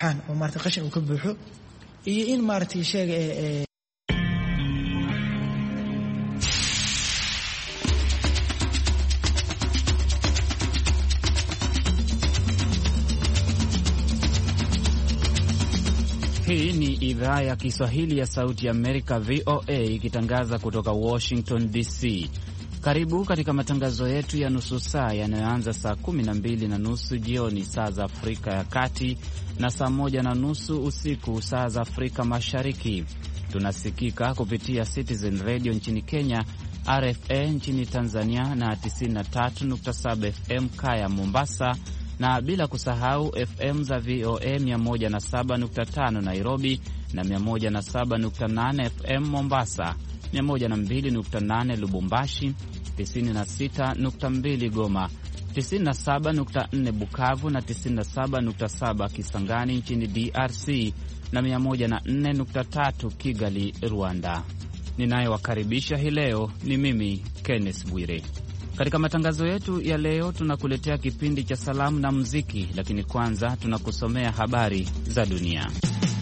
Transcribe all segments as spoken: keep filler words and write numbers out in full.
oo maartay qashin uu ka buuxo iyo in maartay sheega ee Hii ni idhaa ya Kiswahili ya Sauti ya Amerika, V O A, ikitangaza kutoka Washington D C. Karibu katika matangazo yetu ya nusu saa yanayoanza saa kumi na mbili na nusu jioni saa za Afrika ya Kati na saa moja na nusu usiku saa za Afrika Mashariki. Tunasikika kupitia Citizen Radio nchini Kenya, R F A nchini Tanzania na tisini na tatu nukta saba F M Kaya Mombasa, na bila kusahau F M za V O A mia moja na saba nukta tano Nairobi na mia moja na saba nukta nane F M Mombasa, mia moja na mbili nukta nane Lubumbashi, tisini na sita nukta mbili Goma, tisini na saba nukta nne Bukavu na tisini na saba nukta saba Kisangani nchini D R C na mia moja na nne nukta tatu Kigali, Rwanda. Ninayewakaribisha hii leo ni mimi Kenneth Bwire. Katika matangazo yetu ya leo tunakuletea kipindi cha salamu na muziki, lakini kwanza tunakusomea habari za dunia.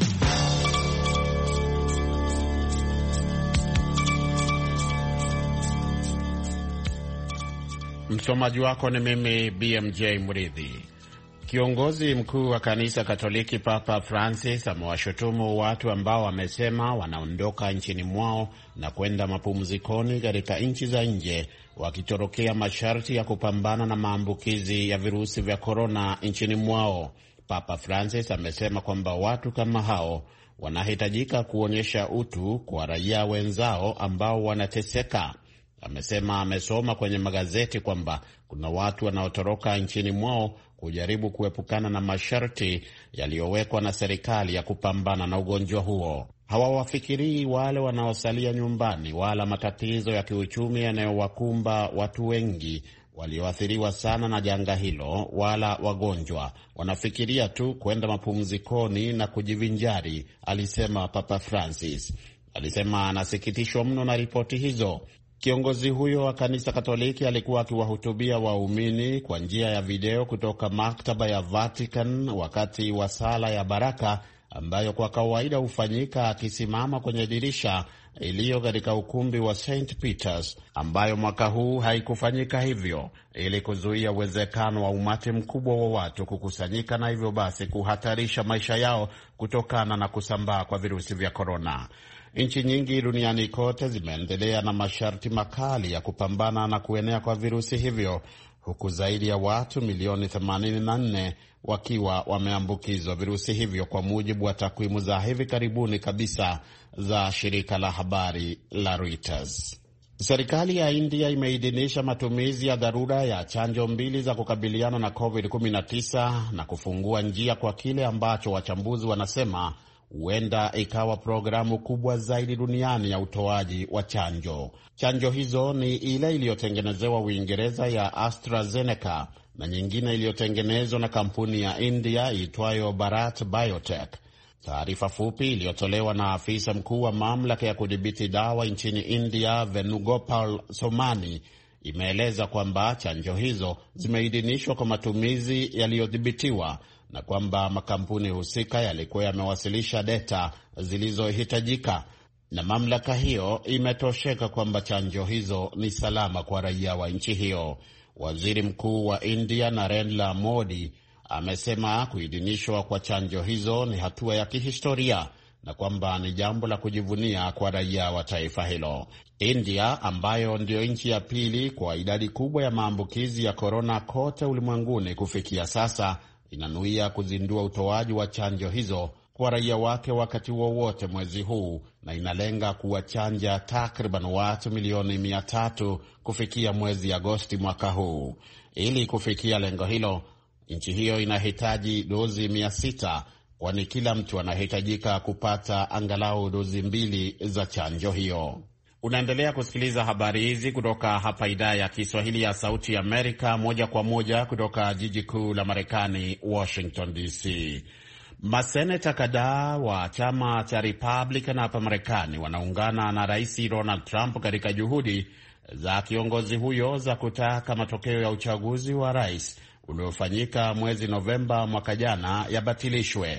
Msomaji wako ni mimi B M J Mridhi. Kiongozi mkuu wa kanisa Katoliki Papa Francis amewashutumu watu ambao wamesema wanaondoka nchini mwao na kwenda mapumzikoni katika nchi za nje wakitorokea masharti ya kupambana na maambukizi ya virusi vya korona nchini mwao. Papa Francis amesema kwamba watu kama hao wanahitajika kuonyesha utu kwa raia wenzao ambao wanateseka. Amesema amesoma kwenye magazeti kwamba kuna watu wanaotoroka nchini mwao kujaribu kuepukana na masharti yaliyowekwa na serikali ya kupambana na ugonjwa huo. Hawawafikirii wale wanaosalia nyumbani wala matatizo ya kiuchumi yanayowakumba watu wengi walioathiriwa sana na janga hilo wala wagonjwa. Wanafikiria tu kwenda mapumzikoni na kujivinjari, alisema Papa Francis. Alisema anasikitishwa mno na ripoti hizo. Kiongozi huyo wa kanisa Katoliki alikuwa akiwahutubia waumini kwa njia ya video kutoka maktaba ya Vatican wakati wa sala ya baraka ambayo kwa kawaida hufanyika akisimama kwenye dirisha iliyo katika ukumbi wa Saint Peter's, ambayo mwaka huu haikufanyika hivyo ili kuzuia uwezekano wa umati mkubwa wa watu kukusanyika na hivyo basi kuhatarisha maisha yao kutokana na kusambaa kwa virusi vya korona. Nchi nyingi duniani kote zimeendelea na masharti makali ya kupambana na kuenea kwa virusi hivyo, huku zaidi ya watu milioni themanini na nne wakiwa wameambukizwa virusi hivyo, kwa mujibu wa takwimu za hivi karibuni kabisa za shirika la habari la Reuters. Serikali ya India imeidhinisha matumizi ya dharura ya chanjo mbili za kukabiliana na covid kumi na tisa na kufungua njia kwa kile ambacho wachambuzi wanasema huenda ikawa programu kubwa zaidi duniani ya utoaji wa chanjo. Chanjo hizo ni ile iliyotengenezewa Uingereza ya AstraZeneca na nyingine iliyotengenezwa na kampuni ya India iitwayo Bharat Biotech. Taarifa fupi iliyotolewa na afisa mkuu wa mamlaka ya kudhibiti dawa nchini India, Venugopal Somani, imeeleza kwamba chanjo hizo zimeidhinishwa kwa matumizi yaliyodhibitiwa na kwamba makampuni husika yalikuwa yamewasilisha data zilizohitajika, na mamlaka hiyo imetosheka kwamba chanjo hizo ni salama kwa raia wa nchi hiyo. Waziri Mkuu wa India Narendra Modi amesema kuidhinishwa kwa chanjo hizo ni hatua ya kihistoria na kwamba ni jambo la kujivunia kwa raia wa taifa hilo. India, ambayo ndio nchi ya pili kwa idadi kubwa ya maambukizi ya korona kote ulimwenguni kufikia sasa, inanuia kuzindua utoaji wa chanjo hizo kwa raia wake wakati wowote mwezi huu, na inalenga kuwachanja takriban watu milioni mia tatu kufikia mwezi Agosti mwaka huu. Ili kufikia lengo hilo, nchi hiyo inahitaji dozi mia sita, kwani kila mtu anahitajika kupata angalau dozi mbili za chanjo hiyo. Unaendelea kusikiliza habari hizi kutoka hapa idhaa ya Kiswahili ya Sauti ya Amerika, moja kwa moja kutoka jiji kuu la Marekani, Washington D C. Maseneta kadhaa wa chama cha Republican hapa Marekani wanaungana na Rais Donald Trump katika juhudi za kiongozi huyo za kutaka matokeo ya uchaguzi wa rais uliofanyika mwezi Novemba mwaka jana yabatilishwe.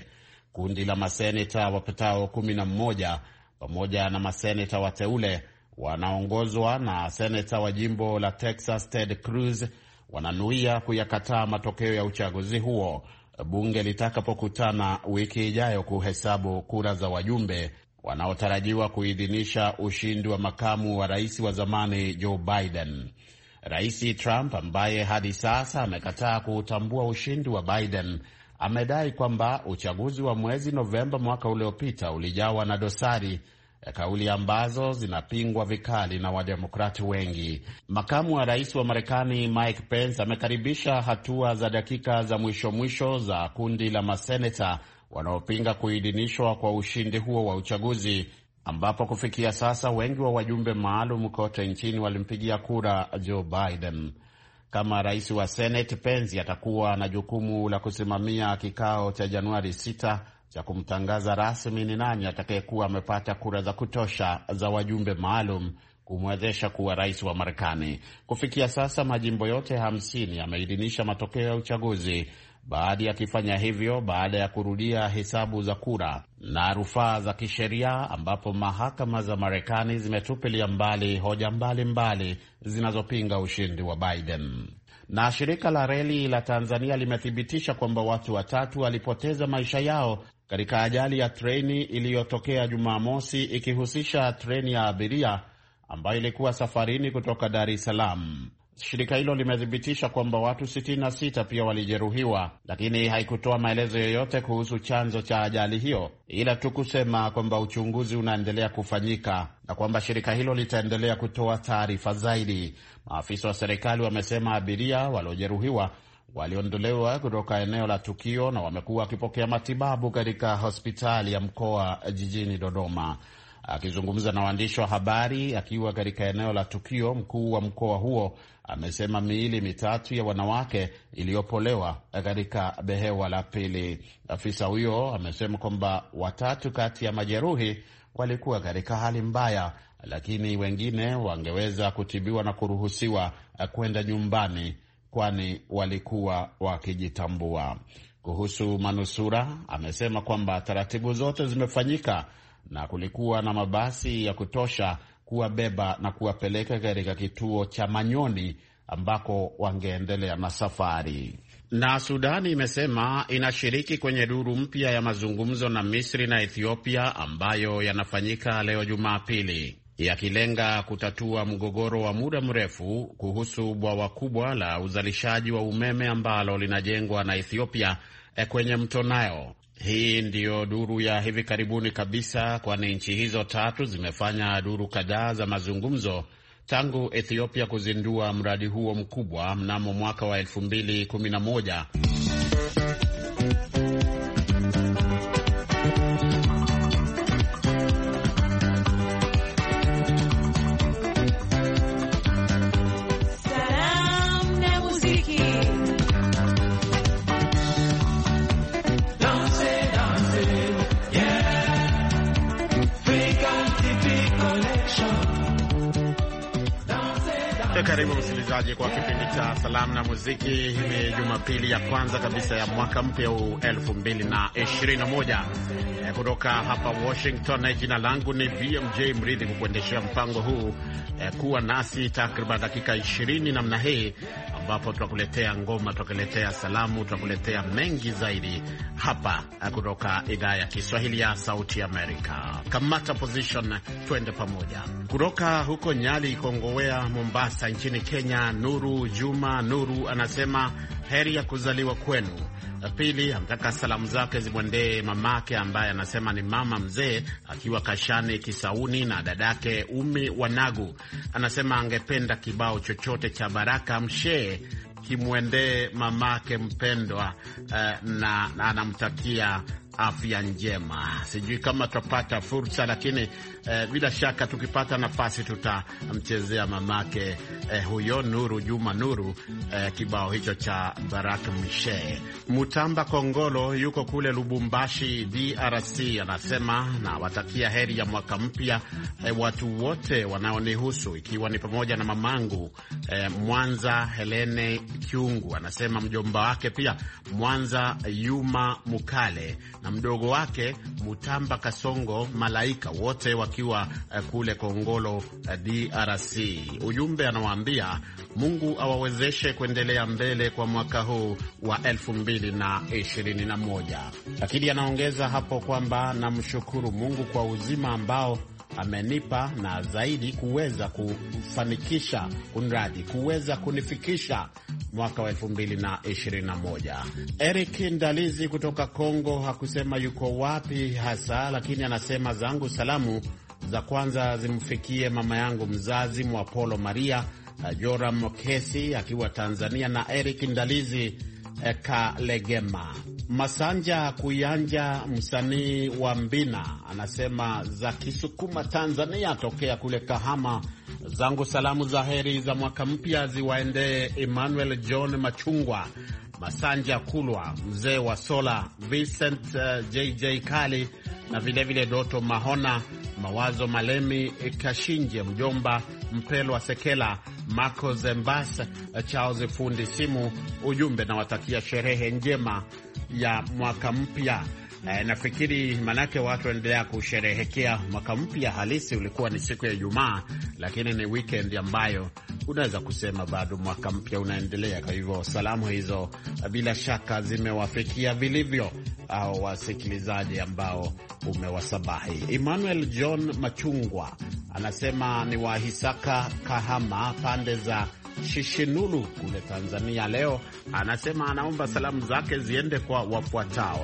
Kundi la maseneta wapatao kumi na mmoja pamoja na maseneta wateule wanaongozwa na seneta wa jimbo la Texas Ted Cruz wananuia kuyakataa matokeo ya uchaguzi huo bunge litakapokutana wiki ijayo kuhesabu kura za wajumbe wanaotarajiwa kuidhinisha ushindi wa makamu wa rais wa zamani Joe Biden. Rais Trump, ambaye hadi sasa amekataa kuutambua ushindi wa Biden, amedai kwamba uchaguzi wa mwezi Novemba mwaka uliopita ulijawa na dosari, kauli ambazo zinapingwa vikali na wademokrati wengi. Makamu wa rais wa Marekani Mike Pence amekaribisha hatua za dakika za mwisho mwisho za kundi la maseneta wanaopinga kuidhinishwa kwa ushindi huo wa uchaguzi, ambapo kufikia sasa wengi wa wajumbe maalum kote nchini walimpigia kura Joe Biden. Kama rais wa Senate, Pence atakuwa na jukumu la kusimamia kikao cha Januari sita cha kumtangaza rasmi ni nani atakayekuwa amepata kura za kutosha za wajumbe maalum kumwezesha kuwa rais wa Marekani. Kufikia sasa majimbo yote hamsini yameidhinisha matokeo ya uchaguzi, baadhi yakifanya hivyo baada ya kurudia hesabu za kura na rufaa za kisheria, ambapo mahakama za Marekani zimetupilia mbali hoja mbalimbali zinazopinga ushindi wa Biden. Na shirika la reli la Tanzania limethibitisha kwamba watu watatu walipoteza maisha yao katika ajali ya treni iliyotokea Jumamosi, ikihusisha treni ya abiria ambayo ilikuwa safarini kutoka Dar es Salaam. Shirika hilo limethibitisha kwamba watu sitini na sita pia walijeruhiwa, lakini haikutoa maelezo yoyote kuhusu chanzo cha ajali hiyo, ila tu kusema kwamba uchunguzi unaendelea kufanyika na kwamba shirika hilo litaendelea kutoa taarifa zaidi. Maafisa wa serikali wamesema abiria waliojeruhiwa waliondolewa kutoka eneo la tukio na wamekuwa wakipokea matibabu katika hospitali ya mkoa jijini Dodoma. Akizungumza na waandishi wa habari akiwa katika eneo la tukio, mkuu wa mkoa huo amesema miili mitatu ya wanawake iliyopolewa katika behewa la pili. Afisa huyo amesema kwamba watatu kati ya majeruhi walikuwa katika hali mbaya, lakini wengine wangeweza kutibiwa na kuruhusiwa kwenda nyumbani kwani walikuwa wakijitambua. Kuhusu manusura, amesema kwamba taratibu zote zimefanyika na kulikuwa na mabasi ya kutosha kuwabeba na kuwapeleka katika kituo cha Manyoni ambako wangeendelea na safari. Na Sudani imesema inashiriki kwenye duru mpya ya mazungumzo na Misri na Ethiopia ambayo yanafanyika leo Jumapili, yakilenga kutatua mgogoro wa muda mrefu kuhusu bwawa kubwa la uzalishaji wa umeme ambalo linajengwa na Ethiopia kwenye mto Nile. Hii ndiyo duru ya hivi karibuni kabisa, kwani nchi hizo tatu zimefanya duru kadhaa za mazungumzo tangu Ethiopia kuzindua mradi huo mkubwa mnamo mwaka wa elfu mbili kumi na moja. Karibu msikilizaji kwa kipindi cha Salamu na Muziki. Ni Jumapili ya kwanza kabisa ya mwaka mpya huu elfu mbili na ishirini na moja. Kutoka hapa Washington, jina langu ni B M J Mridhi, kukuendeshea mpango huu. Kuwa nasi takriban dakika ishirini namna hii, ambapo tutakuletea ngoma, tutakuletea salamu, tutakuletea mengi zaidi hapa kutoka idhaa ya Kiswahili ya Sauti Amerika. Kamata position, twende pamoja. Kutoka huko Nyali, Kongowea, Mombasa nchini Kenya, Nuru Juma Nuru anasema heri ya kuzaliwa kwenu. Pili, amtaka salamu zake zimwendee mamake ambaye anasema ni mama mzee akiwa Kashani Kisauni, na dadake Umi Wanagu. Anasema angependa kibao chochote cha Baraka Mshee kimwendee mamake mpendwa, uh, na anamtakia afya njema. Sijui kama tutapata fursa, lakini eh, bila shaka tukipata nafasi tutamchezea mamake eh, huyo Nuru Juma Nuru eh, kibao hicho cha Baraka Mshe. Mutamba Kongolo yuko kule Lubumbashi D R C, anasema na watakia heri ya mwaka mpya eh, watu wote wanaonihusu, ikiwa ni pamoja na mamangu eh, Mwanza Helene Kiungu. Anasema mjomba wake pia Mwanza Yuma Mukale na na mdogo wake Mutamba Kasongo Malaika, wote wakiwa uh, kule Kongolo uh, D R C. Ujumbe anawaambia Mungu awawezeshe kuendelea mbele kwa mwaka huu wa elfu mbili na ishirini na moja. Lakini anaongeza hapo kwamba namshukuru Mungu kwa uzima ambao amenipa na zaidi kuweza kufanikisha kunradi kuweza kunifikisha mwaka wa elfu mbili na ishirini na moja. Eric Ndalizi kutoka Kongo hakusema yuko wapi hasa, lakini anasema zangu salamu za kwanza zimfikie mama yangu mzazi Mwapolo Maria Joram Kesi akiwa Tanzania na Eric Ndalizi Kalegema. Masanja Kuyanja, msanii wa Mbina, anasema za Kisukuma Tanzania tokea kule Kahama. Zangu salamu za heri za mwaka mpya ziwaendee Emmanuel John Machungwa, Masanja Kulwa, mzee wa Sola, Vincent uh, J J Kali na vile vile Doto Mahona, Mawazo Malemi Kashinje, mjomba Mpelwa Sekela, Marco Zembas, Charles Fundi Simu. Ujumbe na watakia sherehe njema ya mwaka mpya. E, nafikiri manake watu endelea kusherehekea mwaka mpya. Halisi ulikuwa ni siku ya Ijumaa, lakini ni weekend ambayo unaweza kusema bado mwaka mpya unaendelea. Kwa hivyo salamu hizo bila shaka zimewafikia vilivyo au wasikilizaji ambao umewasabahi. Emmanuel John Machungwa anasema ni wa Hisaka Kahama pande za Shishinulu kule Tanzania. Leo anasema anaomba salamu zake ziende kwa wafuatao: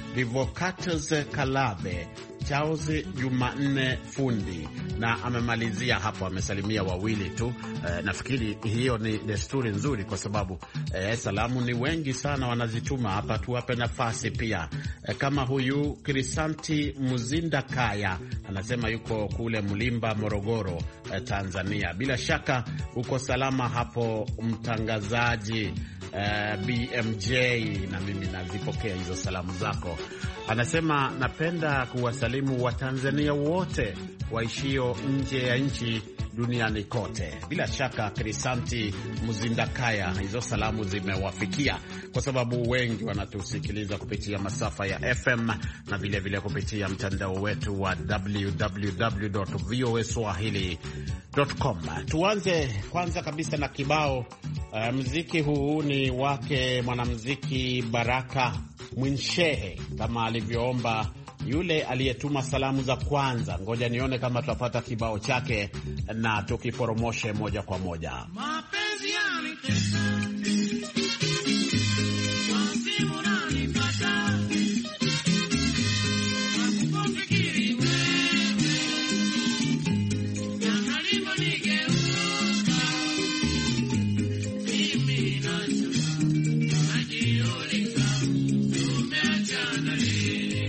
Divocatus Kalave, Charles Jumanne Fundi, na amemalizia hapo, amesalimia wawili tu. E, nafikiri hiyo ni desturi nzuri kwa sababu e, salamu ni wengi sana wanazituma hapa, tuwape nafasi pia. E, kama huyu Krisanti Muzinda Kaya anasema yuko kule Mlimba, Morogoro, e, Tanzania. Bila shaka uko salama hapo mtangazaji Uh, B M J, na mimi nazipokea hizo salamu zako. Anasema napenda kuwasalimu Watanzania wote waishio nje ya nchi duniani kote. Bila shaka Krisanti Muzindakaya, hizo salamu zimewafikia kwa sababu wengi wanatusikiliza kupitia masafa ya F M na vile vile kupitia mtandao wetu wa w w w dot v o a swahili dot com. Tuanze kwanza kabisa na kibao. Uh, mziki huu ni wake mwanamuziki Baraka Mwinshehe kama alivyoomba yule aliyetuma salamu za kwanza. Ngoja nione kama tutapata kibao chake na tukiporomoshe moja kwa moja. Mapenzi yanitesa, wasimu nanipata, wakufikiri wewe, yangalima nigeuka, mimi nasema, najiuliza, tumeachana lini?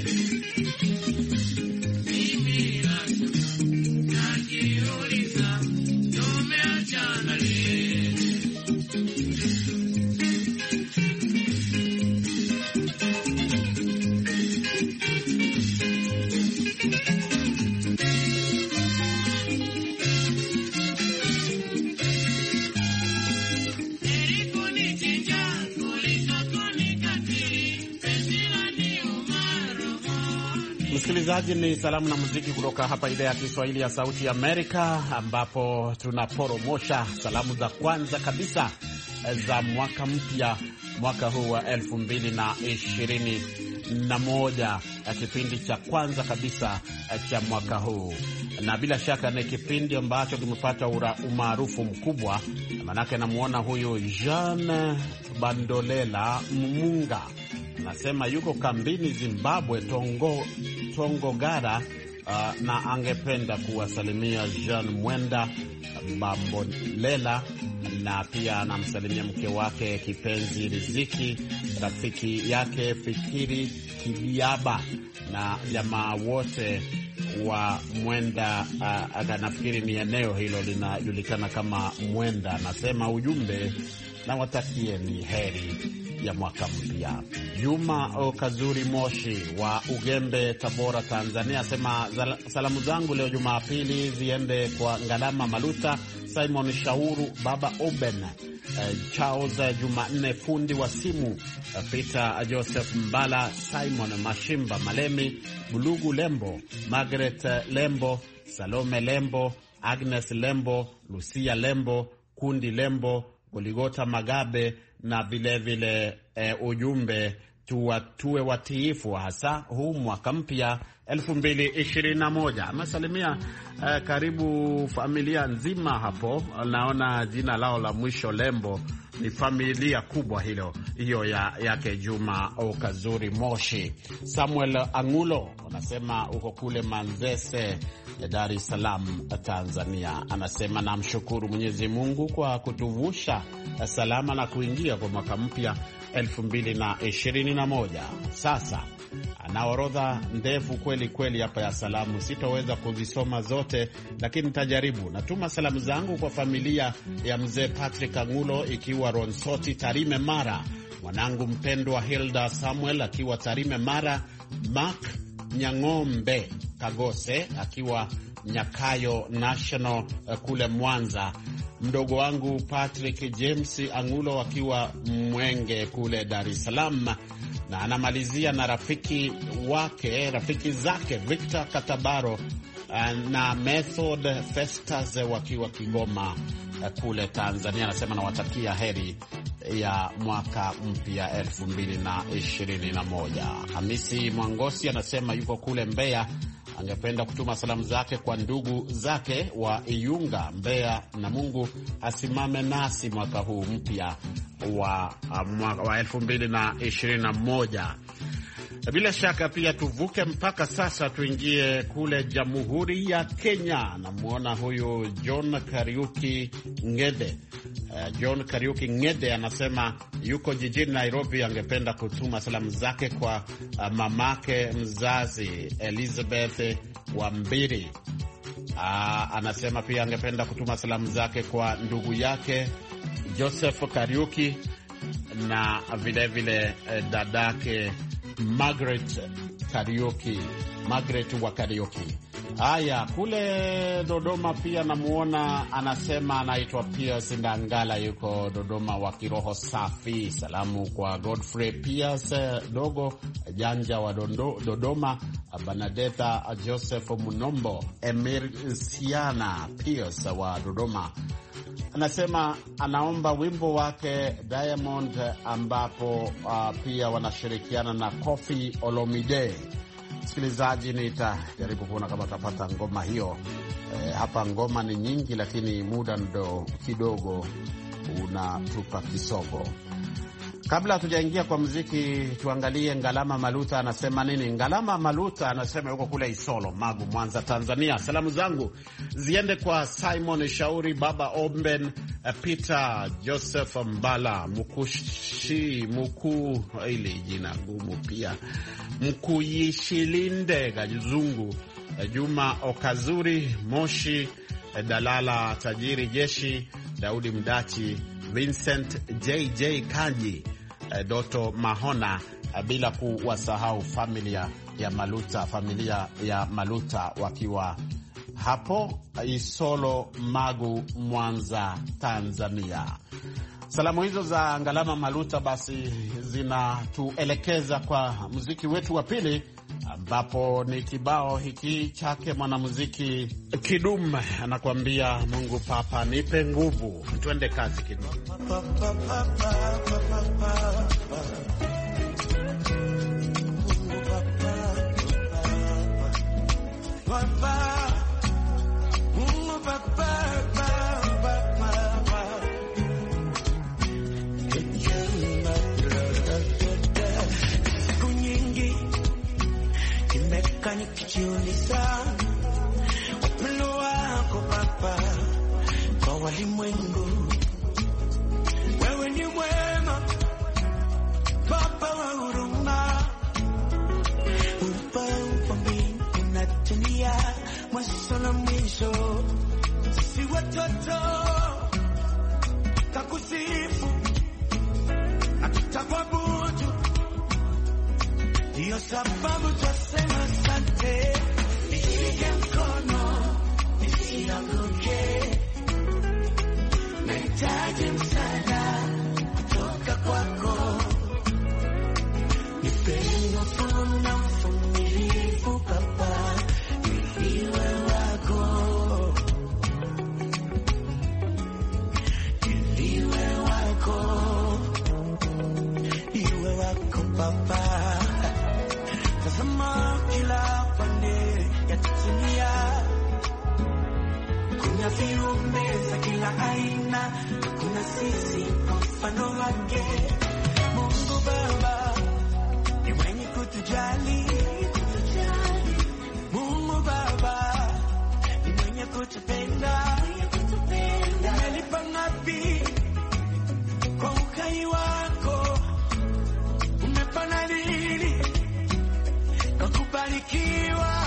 Msikilizaji, ni salamu na muziki kutoka hapa idhaa ya Kiswahili ya Sauti ya Amerika, ambapo tunaporomosha salamu za kwanza kabisa za mwaka mpya, mwaka huu wa elfu mbili na ishirini na moja, kipindi cha kwanza kabisa cha mwaka huu. Na bila shaka ni kipindi ambacho kimepata umaarufu mkubwa, manake namuona huyu Jean Bandolela Mmunga nasema yuko kambini Zimbabwe, Tongo Tongogara, uh, na angependa kuwasalimia Jean Mwenda Bambolela, na pia anamsalimia mke wake kipenzi Riziki, rafiki yake Fikiri Kibiaba na jamaa wote wa Mwenda. Uh, nafikiri ni eneo hilo linajulikana kama Mwenda. Anasema ujumbe na watakie ni heri ya mwaka mpya. Juma Okazuri Moshi wa Ugembe, Tabora, Tanzania asema salamu zangu leo Jumapili ziende kwa Ngalama Maluta, Simon Shauru, Baba Oben, uh, Charles uh, Jumanne fundi wa simu, uh, Peter Joseph Mbala, Simon Mashimba Malemi, Bulugu Lembo, Margaret uh, Lembo, Salome Lembo, Agnes Lembo, Lucia Lembo, Kundi Lembo, Goligota Magabe na vile vile e, ujumbe tuwa, tuwe watiifu hasa huu mwaka mpya elfu mbili ishirini na moja. Amesalimia e, karibu familia nzima hapo. Naona jina lao la mwisho Lembo, ni familia kubwa hilo hiyo ya yake Juma Okazuri Moshi. Samuel Angulo anasema uko kule Manzese, Dar es Salaam, Tanzania. Anasema namshukuru Mwenyezi Mungu kwa kutuvusha salama na kuingia kwa mwaka mpya elfu mbili ishirini na moja. Sasa ana orodha ndefu kweli kweli hapa ya salamu, sitoweza kuzisoma zote lakini nitajaribu. Natuma salamu zangu kwa familia ya mzee Patrick Angulo ikiwa Ronsoti Tarime Mara, mwanangu mpendwa Hilda Samuel akiwa Tarime Mara, Mark Nyang'ombe Kagose akiwa Nyakayo National kule Mwanza, mdogo wangu Patrick James Angulo akiwa Mwenge kule Dar es Salaam, na anamalizia na rafiki wake rafiki zake Victor Katabaro na Method Festas wakiwa Kigoma kule Tanzania. Anasema nawatakia heri ya mwaka mpya elfu mbili ishirini na moja. Hamisi Mwangosi anasema yuko kule Mbeya, angependa kutuma salamu zake kwa ndugu zake wa Iyunga Mbeya, na Mungu asimame nasi mwaka huu mpya wa, wa elfu mbili ishirini na moja. Bila shaka pia tuvuke mpaka sasa tuingie kule Jamhuri ya Kenya. Namuona huyu John Kariuki Ngede. Uh, John Kariuki Ngede anasema yuko jijini Nairobi, angependa kutuma salamu zake kwa uh, mamake mzazi Elizabeth Wambiri. Uh, anasema pia angependa kutuma salamu zake kwa ndugu yake Joseph Kariuki na vile vile uh, dadake Margaret Kariuki, Margaret wa Kariuki. Haya, kule Dodoma pia namuona anasema anaitwa Piers Ndangala, yuko Dodoma wa kiroho safi. Salamu kwa Godfrey Piers dogo janja wa Dondo, Dodoma, Banadetha Joseph Munombo, Emir Siana Piers wa Dodoma. Anasema anaomba wimbo wake Diamond ambapo uh, pia wanashirikiana na Koffi Olomide. Msikilizaji, nitajaribu kuona kama utapata ngoma hiyo. E, hapa ngoma ni nyingi lakini muda ndo kidogo unatupa kisogo. Kabla hatujaingia kwa muziki, tuangalie Ngalama Maluta anasema nini. Ngalama Maluta anasema yuko kule Isolo, Magu, Mwanza, Tanzania. Salamu zangu ziende kwa Simon Shauri, Baba Omben, Peter Joseph Mbala, Mkushi Mkuu, ili jina gumu pia, Mkuyishilinde Gajuzungu, Juma Okazuri Moshi, Dalala Tajiri Jeshi, Daudi Mdachi, Vincent J J Kanji, Doto Mahona, bila kuwasahau familia ya Maluta, familia ya Maluta wakiwa hapo Isolo, Magu, Mwanza, Tanzania. Salamu hizo za Ngalama Maluta basi zinatuelekeza kwa muziki wetu wa pili, ambapo ni kibao hiki chake mwanamuziki Kidum anakuambia Mungu Papa nipe nguvu. Twende kazi Kidum. Nikijiuliza upendo wako Baba kwa walimwengu, wewe ni mwema Baba wa huruma, upa mbingu unatulia mwanzo na mwisho, si watoto kakusifu na tutakuabudu, ndiyo sababu twasema asante. Nishike mkono nisianguke, mapande ya dunia. Kuna viumbe za kila aina, kuna sisi mfano wake. Mungu Baba ni mwenye kutujali, Mungu Baba ni mwenye kutupenda. Umelipa ngapi kwa uhai wako, umepana nini kwa kubarikiwa.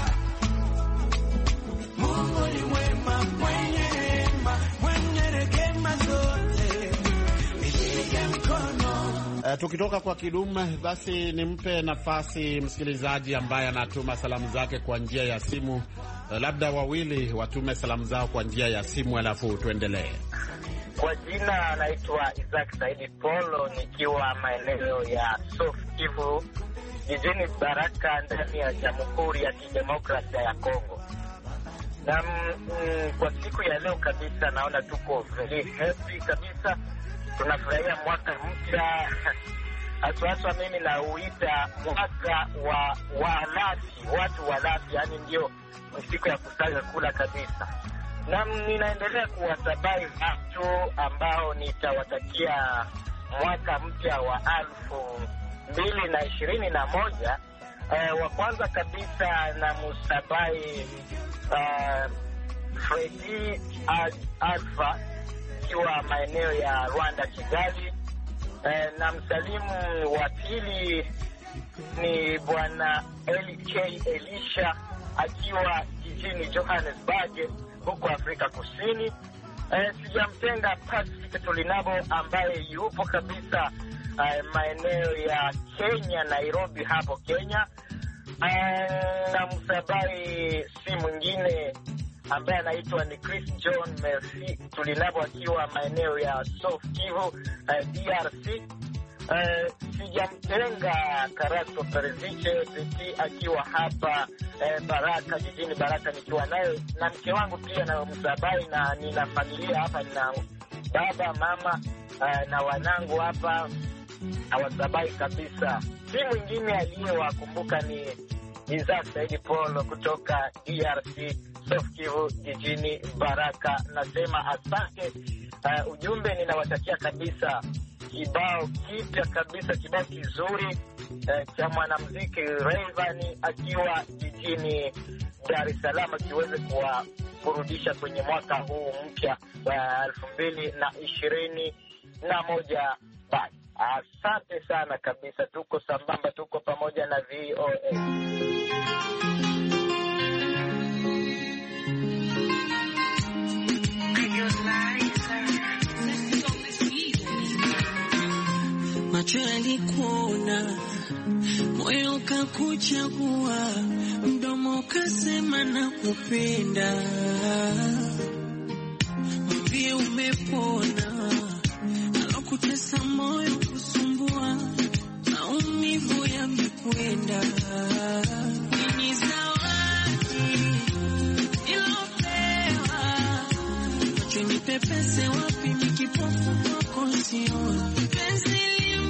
Mungu ni mwema, mwenye rehema, mwenye rehema zote, nishike mkono. Uh, tukitoka kwa kidume basi nimpe nafasi msikilizaji ambaye anatuma salamu zake kwa njia ya simu. Uh, labda wawili watume salamu zao kwa njia ya simu alafu tuendelee. Kwa jina anaitwa Isaac Saidi Polo, nikiwa maeneo ya South Kivu jijini Baraka ndani ya Jamhuri ya Kidemokrasia ya Kongo. Na mm, kwa siku ya leo kabisa naona tuko very happy kabisa. Tunafurahia mwaka mpya. Aswaswa mimi nauita mwaka wa walafi, watu walafi, yani ndio siku ya kusaga kula kabisa. Na ninaendelea kuwasabai watu ambao nitawatakia mwaka mpya wa elfu mbili na ishirini na moja. Uh, wa kwanza kabisa na musabai uh, Fredi Alfa ikiwa maeneo ya Rwanda Kigali. Uh, na msalimu wa pili ni bwana L K Elisha akiwa jijini Johannesburg huko Afrika Kusini. Eh, sijamtenga Pacific Tulinabo ambaye yupo kabisa eh, maeneo ya Kenya, Nairobi hapo Kenya. Eh, na msabai si mwingine ambaye anaitwa ni Chris John Mercy Tulinabo akiwa maeneo ya South Kivu, eh, D R C. Uh, sijamtenga Karasto Periziche Ziti akiwa hapa eh, Baraka jijini Baraka nikiwa naye na mke wangu pia na msabai, na nina familia hapa, nina baba mama uh, na wanangu hapa hawasabai kabisa. Si mwingine aliyewakumbuka ni Isaac Saidi Polo kutoka D R C South Kivu jijini Baraka. Nasema asante. Uh, ujumbe ninawatakia kabisa kibao kipya kabisa, kibao kizuri eh, cha mwanamuziki Rayvanny akiwa jijini Dar es Salaam kiweze kuwaburudisha kwenye mwaka huu mpya wa elfu mbili na ishirini na moja. Bye. Asante sana kabisa, tuko sambamba, tuko pamoja na V O A. Macho yalikuona, moyo kakuchagua, mdomo kasema na kupenda. Mwambie umepona, alokutesa moyo kusumbua, maumivu yamekwenda. Ni zawadi ilopewa, macho nipepese wapi nikipofu kwako sioni. Penzi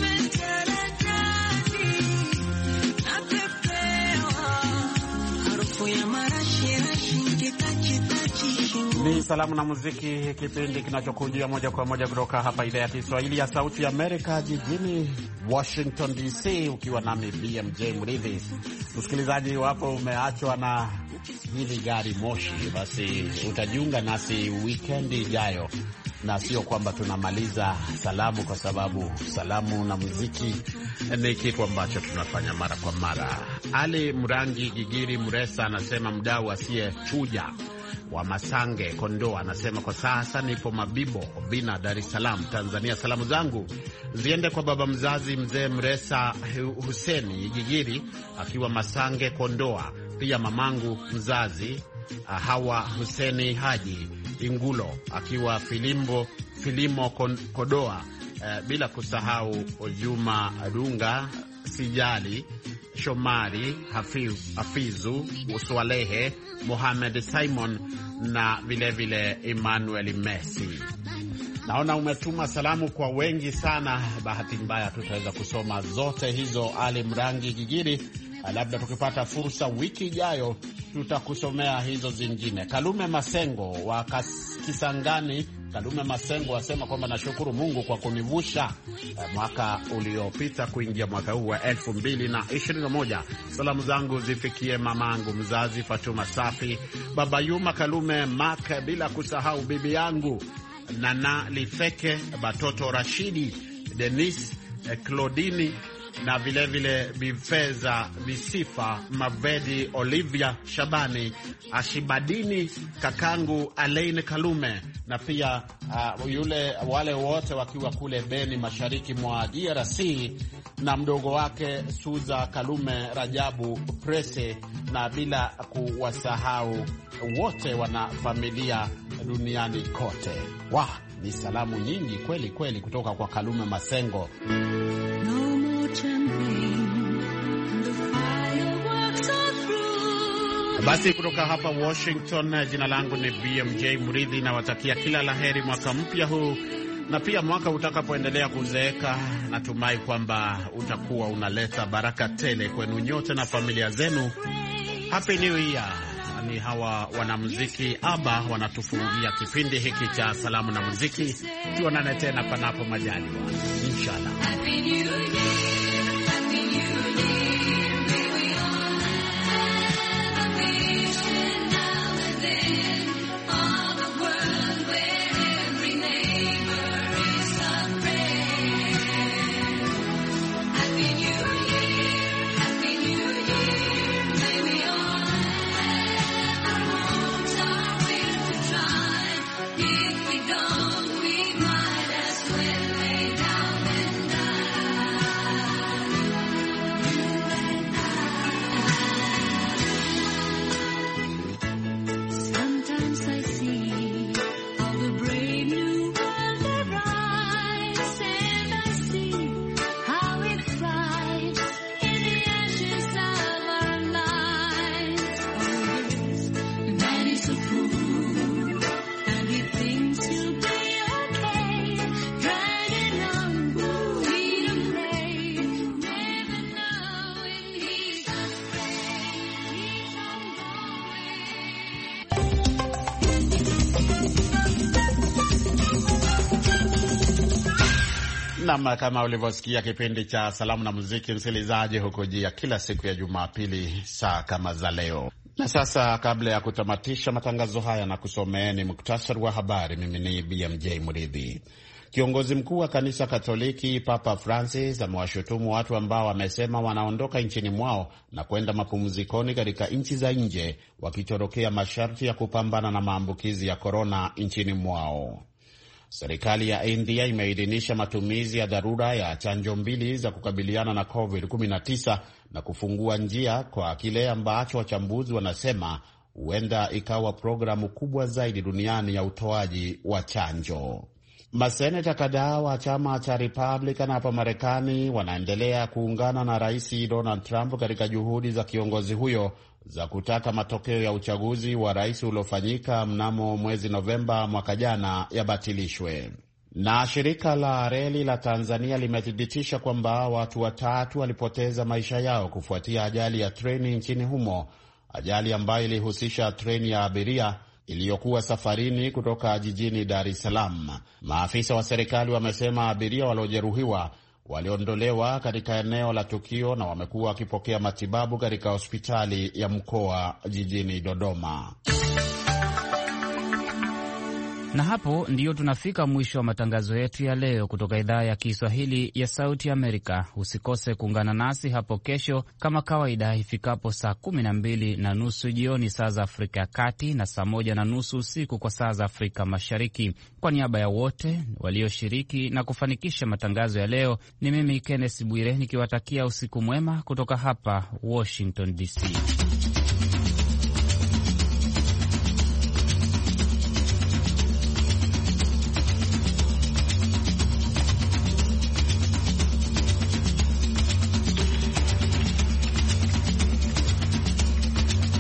ni salamu na muziki, kipindi kinachokujia moja kwa moja kutoka hapa idhaa ya Kiswahili ya Sauti ya Amerika jijini Washington D C, ukiwa nami B M J Mridhi. Msikilizaji wapo umeachwa na hili gari moshi, basi utajiunga nasi weekend ijayo, na sio kwamba tunamaliza salamu, kwa sababu salamu na muziki ni kitu ambacho tunafanya mara kwa mara. Ali Mrangi Gigiri Mresa anasema mdau asiye chuja wa Masange Kondoa, anasema kwa sasa nipo Mabibo Bina, Dar es Salaam, Tanzania. Salamu zangu ziende kwa baba mzazi mzee Mresa Huseni Gigiri akiwa Masange Kondoa, pia mamangu mzazi Hawa Huseni Haji Ingulo akiwa Filimbo Filimo Kodoa, eh, bila kusahau Juma Dunga Sijali Shomari Hafiz, Hafizu Uswalehe Mohamed Simon na vile vile Emmanuel Messi. Naona umetuma salamu kwa wengi sana, bahati mbaya tutaweza kusoma zote hizo. Ali Mrangi Gigiri Labda tukipata fursa wiki ijayo tutakusomea hizo zingine. Kalume Masengo wa Kisangani, Kalume Masengo asema kwamba nashukuru Mungu kwa kunivusha mwaka uliopita kuingia mwaka huu wa elfu mbili na ishirini na moja. Salamu zangu zifikie mamangu mzazi Fatuma Safi, baba Yuma Kalume Mak, bila kusahau bibi yangu Nana Lifeke, batoto Rashidi, Denis, Claudini na vile vile Bifeza Bisifa Mavedi, Olivia Shabani, Ashibadini, kakangu Alain Kalume, na pia uh, yule wale wote wakiwa kule Beni mashariki mwa D R C, na mdogo wake Suza Kalume, Rajabu Prese, na bila kuwasahau wote wana familia duniani kote. Wah, ni salamu nyingi kweli kweli kutoka kwa Kalume Masengo. Basi kutoka hapa Washington, jina langu ni B M J Mridhi, na watakia kila laheri mwaka mpya huu, na pia mwaka utakapoendelea kuzeeka, natumai kwamba utakuwa unaleta baraka tele kwenu nyote na familia zenu. Happy New Year. Ni hawa wanamuziki ABBA wanatufungia kipindi hiki cha salamu na muziki. Tuonane tena panapo majaliwa, inshallah. Happy New Year. Nam, kama ulivyosikia, kipindi cha salamu na muziki, msikilizaji, hukujia kila siku ya Jumapili saa kama za leo. Na sasa, kabla ya kutamatisha matangazo haya na kusomeeni muktasari wa habari, mimi ni B M J Mridhi. Kiongozi mkuu wa kanisa Katoliki Papa Francis amewashutumu watu ambao wamesema wanaondoka nchini mwao na kwenda mapumzikoni katika nchi za nje, wakitorokea masharti ya kupambana na maambukizi ya korona nchini mwao. Serikali ya India imeidhinisha matumizi ya dharura ya chanjo mbili za kukabiliana na covid kumi na tisa na kufungua njia kwa kile ambacho wachambuzi wanasema huenda ikawa programu kubwa zaidi duniani ya utoaji wa chanjo. Maseneta kadhaa wa chama cha Republican hapa Marekani wanaendelea kuungana na Rais Donald Trump katika juhudi za kiongozi huyo za kutaka matokeo ya uchaguzi wa rais uliofanyika mnamo mwezi Novemba mwaka jana yabatilishwe. Na shirika la reli la Tanzania limethibitisha kwamba watu watatu walipoteza maisha yao kufuatia ajali ya treni nchini humo, ajali ambayo ilihusisha treni ya abiria iliyokuwa safarini kutoka jijini Dar es Salaam. Maafisa wa serikali wamesema abiria waliojeruhiwa waliondolewa katika eneo la tukio na wamekuwa wakipokea matibabu katika hospitali ya mkoa jijini Dodoma. Na hapo ndiyo tunafika mwisho wa matangazo yetu ya leo kutoka idhaa ya Kiswahili ya Sauti Amerika. Usikose kuungana nasi hapo kesho kama kawaida ifikapo saa kumi na mbili na nusu jioni saa za Afrika ya Kati na saa moja na nusu usiku kwa saa za Afrika Mashariki. Kwa niaba ya wote walioshiriki na kufanikisha matangazo ya leo, ni mimi Kenneth Bwire nikiwatakia usiku mwema kutoka hapa Washington D C.